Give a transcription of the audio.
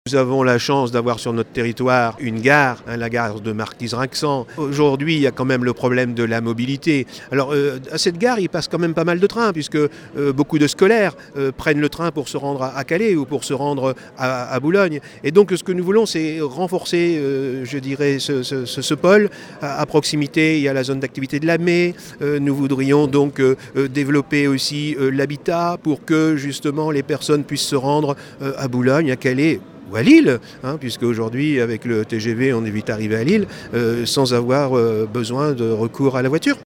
Nous avons la chance d'avoir sur notre territoire une gare, la gare de Marquise-Rinxan. Aujourd'hui, il y a quand même le problème de la mobilité. Alors, à cette gare, il passe quand même pas mal de trains, puisque beaucoup de scolaires prennent le train pour se rendre à Calais ou pour se rendre à Boulogne. Et donc, ce que nous voulons, c'est renforcer, je dirais, ce pôle. À proximité, il y a la zone d'activité de la Mée. Nous voudrions donc développer aussi l'habitat pour que, justement, les personnes puissent se rendre à Boulogne, à Calais, ou à Lille, puisque aujourd'hui avec le TGV on est vite arrivé à Lille sans avoir besoin de recours à la voiture.